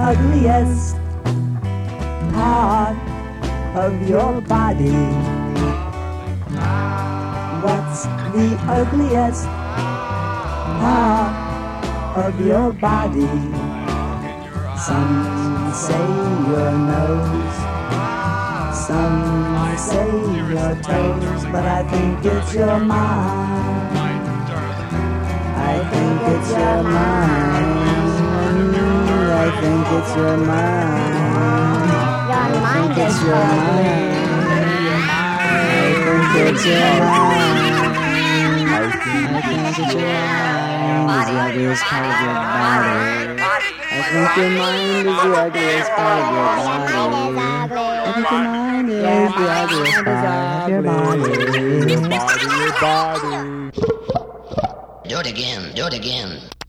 ugliest part of your body? What's the ugliest part of your body? Some say your nose, some say your toes, but I think it's your mind. I think it's your mind. I think it's your mind. Your mind is your mind. I think it's your mind. I think it's your mind. The ugliest part of your body. I think your mind is the ugliest part of your body. I think your mind is the ugliest part of your body. Body. Do it again, do it again.